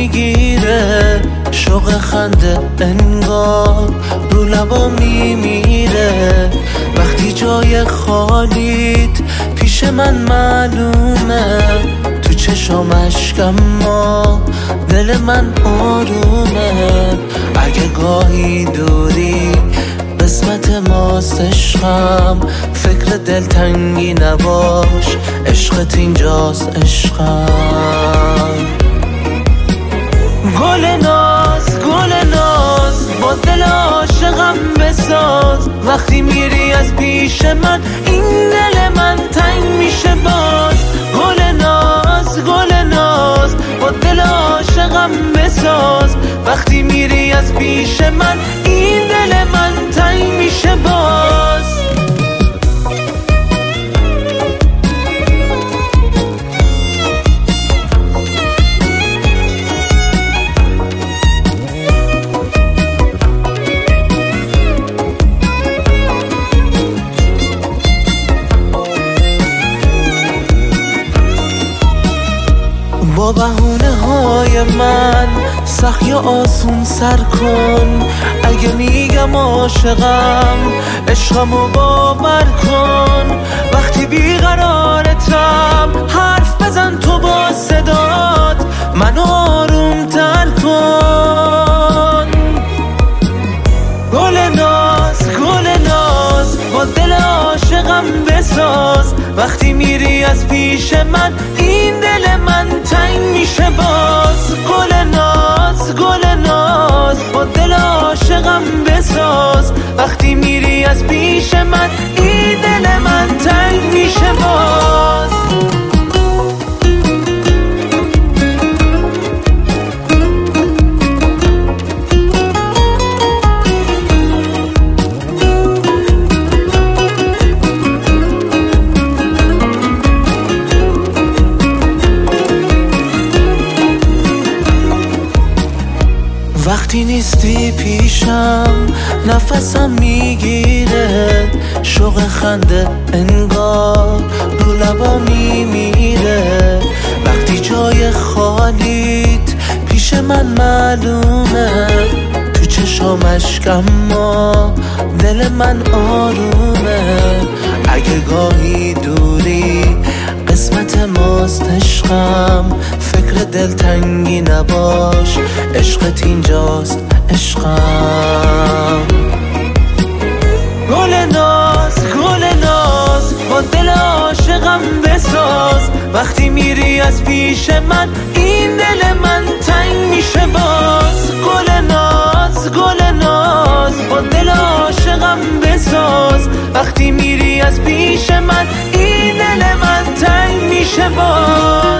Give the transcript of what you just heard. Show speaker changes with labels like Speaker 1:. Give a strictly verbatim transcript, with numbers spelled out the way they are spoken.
Speaker 1: میگیره، شوق خنده انگار رو لبا میمیره. وقتی جای خالیت پیش من معلومه، تو چشام اشکم ما دل من آرومه. اگه گاهی دوری قسمت ماست عشقم، فکر دلتنگی نباش، عشقت اینجاست عشقم. گل ناز گل ناز با دل عاشقم بساز، وقتی میری از پیش من این دل من تنگ میشه باز. گل ناز گل ناز با دل عاشقم بساز، وقتی میری از پیش من این دل من تنگ میشه باز. با بهونه های من سخت یا آسون سر کن، اگه میگم عاشقم عشقمو باور کن. وقتی بیقرارتم حرف بزن تو با صدات، منو آروم تر کن. گل ناز گل ناز با دل عاشقم بساز، وقتی میری از پیش من این دل من تنگ میشه باز. گل ناز گل ناز با دل عاشقم بساز، وقتی میری از پیش من این دل من تنگ میشه باز. وقتی نیستی پیشم نفسم میگیره، شوق خنده انگار رو لبا میمیره. وقتی جای خالیت پیش من معلومه، تو چشام اشکم ما دل من آرومه. اگه گاهی دوری قسمت ماست عشقم، فکر دلتنگی نباش، عشقت اینجاست عشقم. گل ناز گل ناز با دل عاشقم بساز، وقتی میری از پیش من این دل من تنگ میشه باز. گل ناز گل ناز با دل عاشقم بساز، وقتی میری از پیش من این دل من تنگ میشه باز.